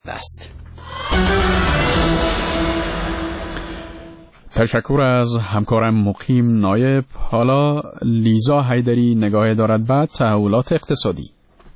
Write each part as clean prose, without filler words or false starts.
است. تشکر از همکارم مقیم نایب. حالا لیزا حیدری نگاه دارد به تحولات اقتصادی.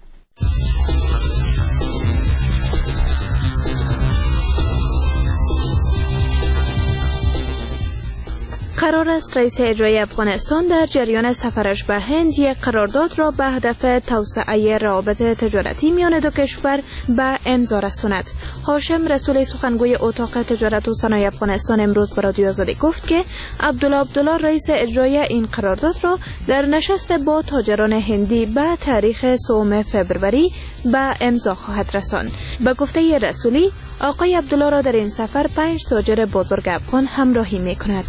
قرار است رئیس اجرایی افغانستان در جریان سفرش به هند یک قرارداد را به هدف توسعه روابط تجارتی میان دو کشور به امضا رساند. هاشم رسولی سخنگوی اتاق تجارت و صنایع افغانستان امروز به رادیو آزادی گفت که عبدالله رئیس اجرایی این قرارداد را در نشست با تاجران هندی به تاریخ 3 فوریه به امضا خواهد رساند. به گفته رسولی، آقای عبدالله را در این سفر 5 تاجر بزرگ افغان همراهی می‌کند.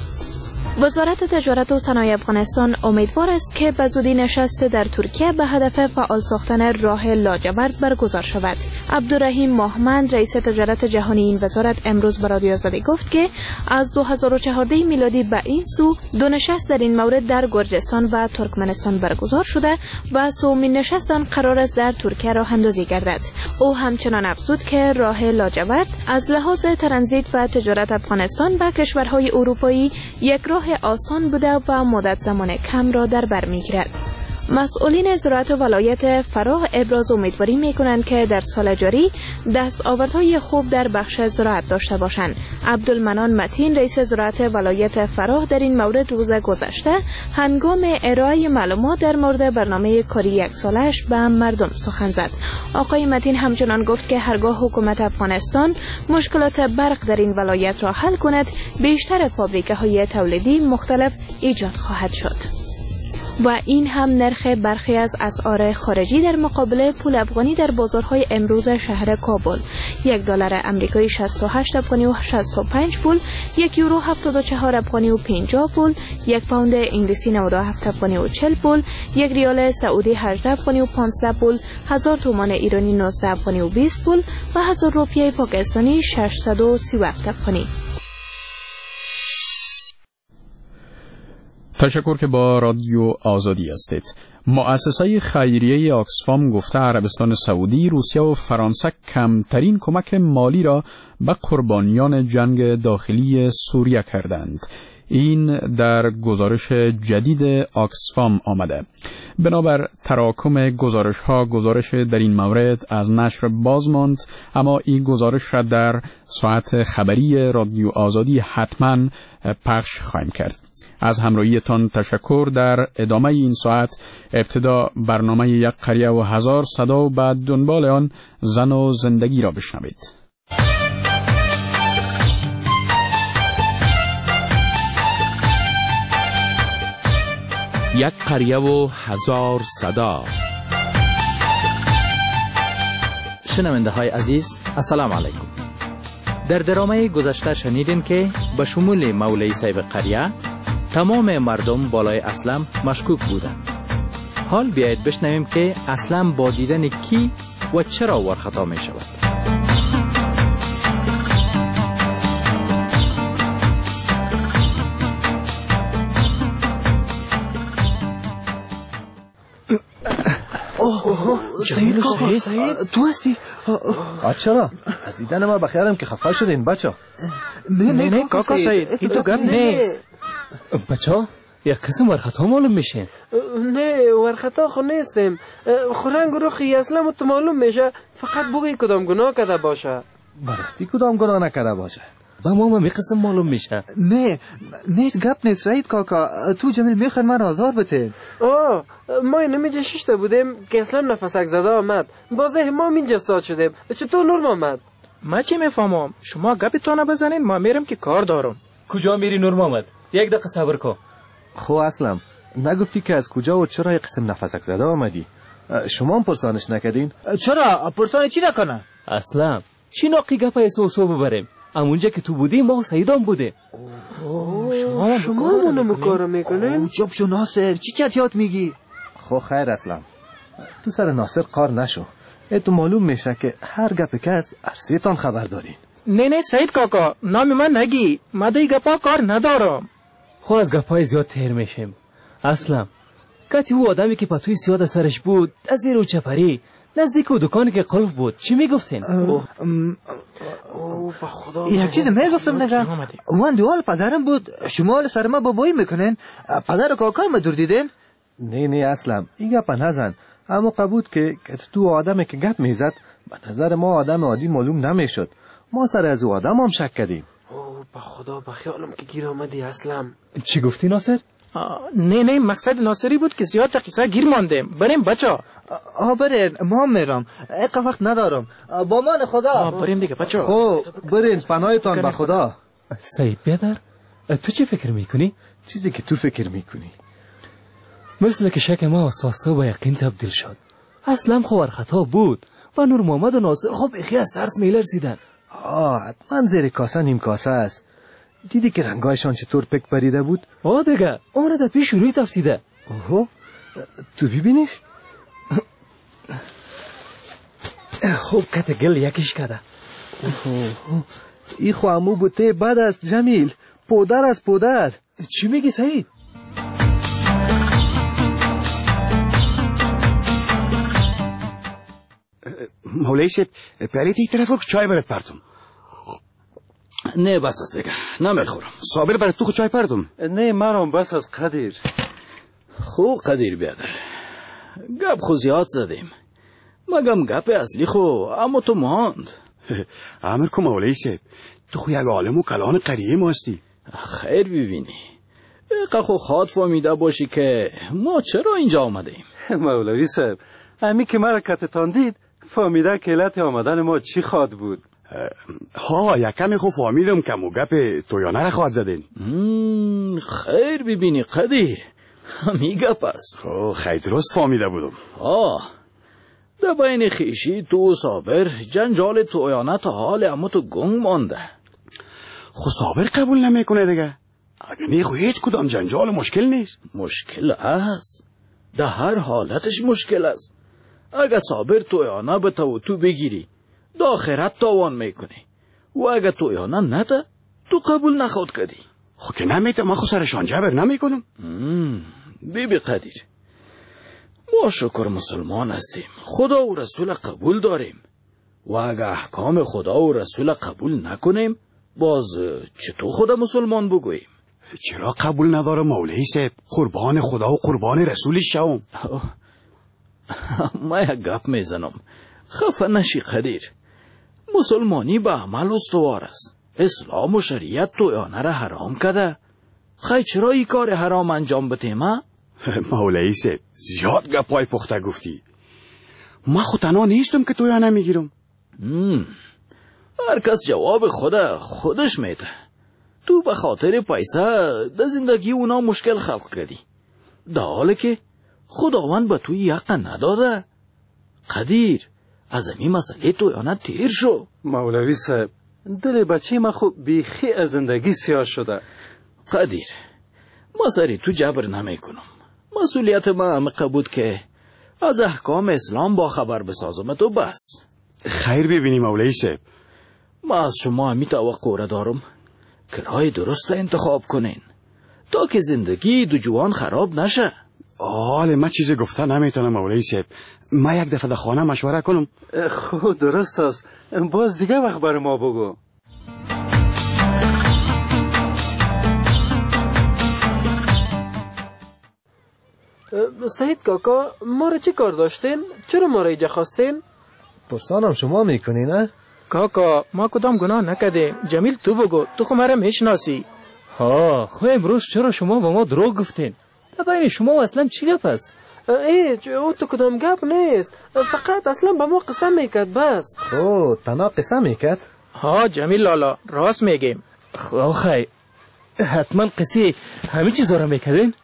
وزارت تجارت و صنایع افغانستان امیدوار است که به زودی نشست در ترکیه به هدف فعال ساختن راه لاجورد برگزار شود. عبدالرحیم ماهمند رئیس تجارت جهانی این وزارت امروز به رادیو آزادی گفت که از 2014 میلادی به این سو 2 نشست در این مورد در گرجستان و ترکمنستان برگزار شده و سومین نشست آن قرار است در ترکیه راه اندازی گردد. او همچنان افزود که راه لاجورد از لحاظ ترانزیت و تجارت افغانستان با کشورهای اروپایی یک راه آسان بوده و مدت زمان کم را در بر میگیرد. مسئولین زراعت ولایت فراه ابراز امیدواری میکنند که در سال جاری دستاوردهای خوب در بخش زراعت داشته باشند. عبدالمنان متین رئیس زراعت ولایت فراه در این مورد روز گذشته هنگام ارائه معلومات در مورد برنامه کاری 1 سالش به مردم سخن زد. آقای متین همچنان گفت که هرگاه حکومت افغانستان مشکلات برق در این ولایت را حل کند، بیشتر فابریکه‌های تولیدی مختلف ایجاد خواهد شد. و این هم نرخ برخی از اسعار خارجی در مقابل پول افغانی در بازارهای امروز شهر کابل: $1 آمریکایی 68 افغانی و 65 پول، €1 74 افغانی و 50 پول، 1 پوند انگلیسی 97 افغانی و 40 پول، 1 ریال سعودی 18 افغانی و 15 پول، 1000 تومان ایرانی 19 افغانی و 20 پول و 1000 روپیه پاکستانی 637 افغانی. تشکر که با رادیو آزادی هستید. مؤسسه خیریه آکسفام گفته عربستان سعودی، روسیه و فرانسه کمترین کمک مالی را به قربانیان جنگ داخلی سوریه کردند. این در گزارش جدید آکسفام آمده. بنابر تراکم گزارش در این مورد از نشر باز ماند، اما این گزارش را در ساعت خبری رادیو آزادی حتما پخش خواهیم کرد. از همراهیتان تشکر. در ادامه این ساعت ابتدا برنامه 1 قریه و 1000 صدا و بعد دنبال آن زن و زندگی را بشنوید. 1 قریه و 1000 صدا. شنونده های عزیز، السلام علیکم. در درامه گذشته شنیدیم که به شمول مولای صاحب قریه تمام مردم بالای اسلم مشکوک بودند. حال بیایید بشنویم که اسلم با دیدن کی و چرا ورخطا می شود. سعید کاکا، تو هستی؟ چرا؟ از دیدن ما بخیرم که خفه شدین بچه. نه کاکا سعید، این تو گپ نیست. بچه یک قسم ورخطا معلوم میشین. نه ورخطا خو نیستیم، خورنگ رو خی اصلا تو معلوم میشه. فقط بگی کدام گناه کرده باشه. براستی کدام گناه نکرده باشه؟ با ما می قسم معلوم میشه. نه گپ نیست سعید کاکا، تو جمیل میخواد من آزار بته. ما اینجا ششته بودیم که اصلا نفسک زده آمد، بازه ما اینجا ساد شدیم. چطور نورم آمد؟ ما چی میفهمم؟ شما گپتون بزنین، ما میرم که کار دارم. کجا میری نورم آمد؟ یک دقیقه صبر کن. خو اسلم نگفتی که از کجا و چرا یک قسم نفسک زده آمدی؟ شما هم پرسانش نکردین؟ چرا؟ پرسانه چی نکنه؟ اسلم چی ناقی گپای سو ببریم؟ امونجا که تو بودی ما سعیدان بوده. شما منو کارو میکنین؟ چوب شو ناصر، چی چتیات میگی؟ خو خیر اسلم، تو سر ناصر قار نشو. تو معلوم میشه که هر گپ کس ارسیتان خبر دارین. نه سعید کاکا، نام من نگی، ما دی گپا کار ندارم. خو از گپای زیاد تیر میشیم. اسلم کتی او آدمی که پتوی سیاد سرش بود از زیر و چپری نزدیک و دکانی که قلب بود. چی میگفتین؟ به خدا یک چیز میگفتم نگه. وان دیوال پدرم بود، شمال سر ما بابایی میکنین. پدر و کاکای ما دور دیدین؟ نه اصلا این گپ نزن. اما قبول که تو آدمی که گپ میزد به نظر ما آدم عادی معلوم نمیشد. ما سر از او آدم هم شک کردیم. به خدا به خیالم که گیر آمدی اصلا. چی گفتی ناصر؟ نه مقصد ناصری بود که زیاد قصه گیر ماندیم. بریم بچه. برین ما میرم، ایقا وقت ندارم. با مان خدا. بریم دیگه بچه. خب برین پناهتان به خدا. سعید بیادر تو چی فکر میکنی؟ چیزی که تو فکر میکنی. مثل که شک ما اساسا به یقین تبدیل شد. اصلا خور خطا بود و نور محمد و ناصر خب اخی از ترس میلرزیدن. حتما زیر کاسه نیم کاسه است. دیدی که رنگایشان چطور پک پریده بود؟ دیگه اون در پیش روی تفتیده. اوه تو ببینیش؟ خوب کت گل یکیش کده. ای خوامو بوته بد است جمیل. پودر از پودر. چی میگی سعید؟ مولای شب پلیت یک طرف چای برات پرتم. نه بس است دیگه نمیخورم. صابر برات تو چای پرتم. نه مرام بس از قدیر. خو قدیر بیادر گپ خو زیاد زدیم. مگم گپ اصلی خو اما تو ماند. امر کو مولای شب تو خو یک عالم و کلان قریه ماستی. خیر ببینی اقا خو خواد فهمیده باشی که ما چرا اینجا آمدیم. مولوی صاحب امی که مرا کتتان دید فهمیده که علت آمدن ما چی خواد بود. یکمی خو فهمیدم که مو گپ تویانه را خواد زدین. خیر ببینی قدیر همی گپ است. خیلی درست فهمیده بودم. در بین خیشی تو و صابر جنجال تویانه تا حال اما تو گنگ مانده. خو صابر قبول نمیکنه دیگه. اگه نه خو هیچ کدام جنجال مشکل نیست. مشکل است، در هر حالتش مشکل است. اگه صابر تویانه به تو بگیری در آخرت تاوان میکنی و اگه تویانه نده تو قبول نخواد کردی. خو که نمیده ما خو سرشان جبر نمیکنم. بی قدیر ما شکر مسلمان هستیم، خدا و رسول قبول داریم و اگه احکام خدا و رسول قبول نکنیم باز چطور خدا مسلمان بگوییم؟ چرا قبول نداره مولوی صاحب؟ قربان خدا و قربان رسولش شوم. ما یک گپ میزنم، خفه نشی قدیر. مسلمانی به عمل استوار است. اسلام و شریعت تویانه را حرام کرده. خیلی چرا ای کار حرام انجام بتیم؟ مولوی صاحب زیاد گپای پخته گفتی. ما خود تنها نیستم که تویانه میگیرم. هر کس جواب خودش میده. تو به خاطر پیسه در زندگی اونا مشکل خلق کردی، در حالی که خداوند به توی حق نداده. قدیر از این مسئله تویانه تیر شو. مولوی صاحب دل بچه ما خود بیخی از زندگی سیاه شده. قدیر ما سری تو جبر نمی کنم. مسئولیت ما قبول که از احکام اسلام با خبر بسازم تو بس. خیر ببینی مولوی صاحب، ما از شما همی توقع را دارم که راه درست انتخاب کنین تا که زندگی دو جوان خراب نشه. حال ما چیزی گفته نمیتونم مولوی صاحب. ما یک دفعه در خانه مشوره کنم. خود درست است، باز دیگه وقت بر ما بگو. سعید کاکا ما را چه کار داشتین؟ چرا ما را اینجا خواستین؟ پرسانم شما میکنی نه؟ کاکا ما کدام گناه نکردیم. جمیل تو بگو، تو خو مرا میشناسی. خو امروز چرا شما با ما دروغ گفتین؟ در بین شما و اسلم چی گپ است؟ او تو کدام گپ نیست، فقط اصلا با ما قسم میکرد بس. تنها قسم میکرد؟ جمیل لالا راست میگیم. خی حتما قصه همه چیزا را میکردین؟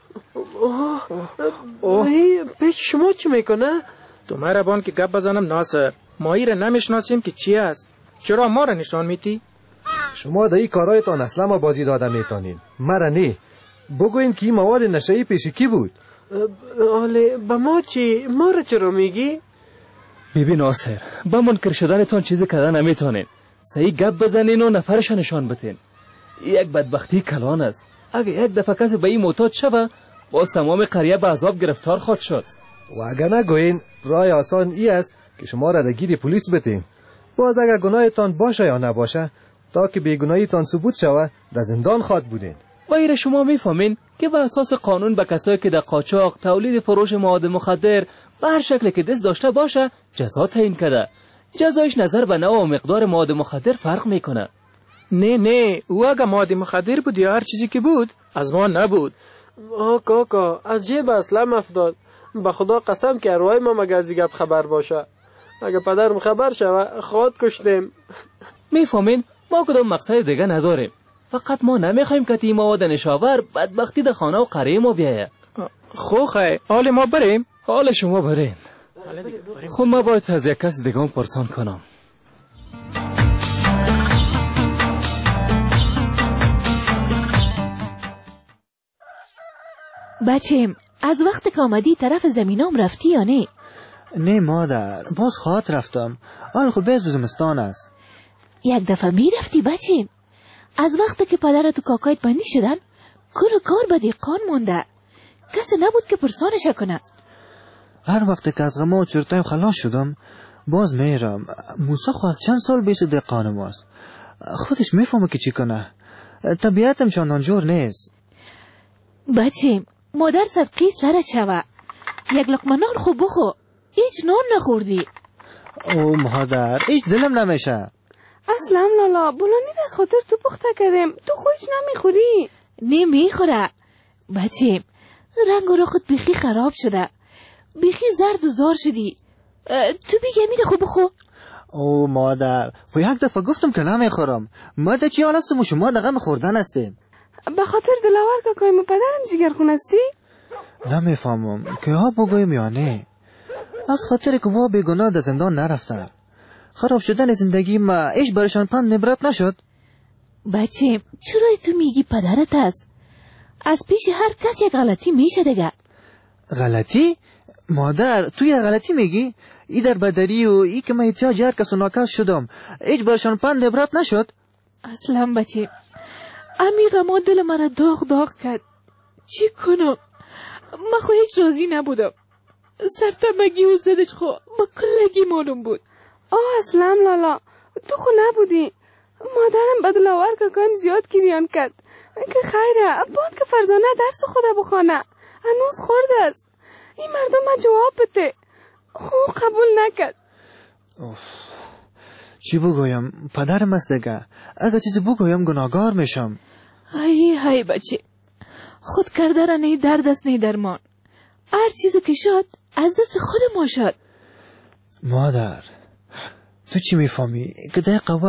پیش شما چی میکنه؟ تو مرا بان که گپ بزنم ناصر، ما ای را نمیشناسیم که چی است. چرا ما را نشان میتی؟ شما در این کارایتان اصلا ما بازی داده میتونین، مرا نه. بگوین که این مواد نشهی پیش کی بود؟ حاله با ما چی؟ ما را چرا میگی؟ ببین ناصر، با منکر شدنتان چیزی کردن نمیتونین. صحیح گپ بزنین و نفرش نشان بتین. یک بدبختی کلان است. اگه یک دفعه کسی به این معتاد شوه باز تمام قریه به عذاب گرفتار خواهد شد. و اگه نگوین راه آسان ای است که شما را گیر پلیس بتیم. باز اگر گناهتان باشه یا نباشه، تا که بیگناهیتان ثبوت شود در زندان خواد بودین. و ایره شما میفهمین که به اساس قانون به کسایی که در قاچاق، تولید، فروش مواد مخدر و هر شکل که دست داشته باشه جزا تعیین کرده. جزایش نظر به نوع و مقدار مواد مخدر فرق میکنه. نه او اگه مواد مخدر بود یا هر چیزی که بود از ما نبود. کاکا از جیب اسلم افتاد. به خدا قسم که ارواح ما مگه از گپ خبر باشه. اگه پدرم خبر شوه خود کشتیم. میفهمین ما کدام مقصد دیگه نداریم. فقط ما نمیخوایم که تی مواد نشاور بدبختی در خانه و قریه ما بیایه. خوخه حال ما بریم. حال شما برین. خب ما باید از یک کس دیگه پرسان کنم. بچم از وقت که آمدی طرف زمینام رفتی یا نه؟ نه مادر، باز خواهد رفتم. حال خب بیز زمستان است. یک دفعه می رفتی بچم. از وقت که پدرت و کاکایت بندی شدن کل کار به دیقان مونده. کسی نبود که پرسانش کنه. هر وقت که از غم و چرتایم خلاص شدم باز میرم. موسی خواست چند سال بیست دیقان ماست. خودش میفهمه که چی کنه. طبیعتم چندان جور نیست. بچم مادر صدقی سرت شوه. یک لقمه نان خوب بخو. هیچ نان نخوردی. او مادر هیچ دلم نمیشه. اصلا لالا بلانید از خاطر تو پخته کردم. تو خودش نمیخوری؟ نمیخوره. بچم رنگ و رخت بیخی خراب شده. بیخی زرد و زار شدی. تو بیگه میده خوب بخو. او مادر و یک دفعه گفتم که نمیخورم. مادر چی حال است و شما دقم خوردن هستین؟ به خاطر دلاور کاکای ما پدرم جگرخون هستی؟ نمیفهمم که ها بگویم یا نه. از خاطر که وا بیگناه در زندان نرفتن. خراب شدن زندگی ما ایش برشان پند نبرت نشد. بچه چرا تو میگی پدرت است؟ از پیش هر کس یک غلطی میشه دیگه. غلطی؟ مادر تو یه غلطی میگی؟ ای در بدری و ای که من احتیاج هر کس و ناکس شدم ایش برشان پند نبرت نشد؟ اصلا بچه امی غما دل مرا داغ کرد. چی کنم؟ من خو هیچ راضی نبودم. سرتمگی و زدش خو با کلگی معلوم بود. اصلا لالا تو خو نبودی. مادرم به دلاور کاکایم زیاد گریان کرد که خیره باید که فرزانه درس خدا بخونه. هنوز خورده است. این مردم ما جواب بده. خو قبول نکرد. چی بگویم؟ پدرم است دیگه. اگه چیزی بگویم گناهگار میشم. های بچه خود کرده را نه درد است نه درمان. هر چیزی که شد از دست خود ما شد. مادر تو چی میفهمی که دقیقه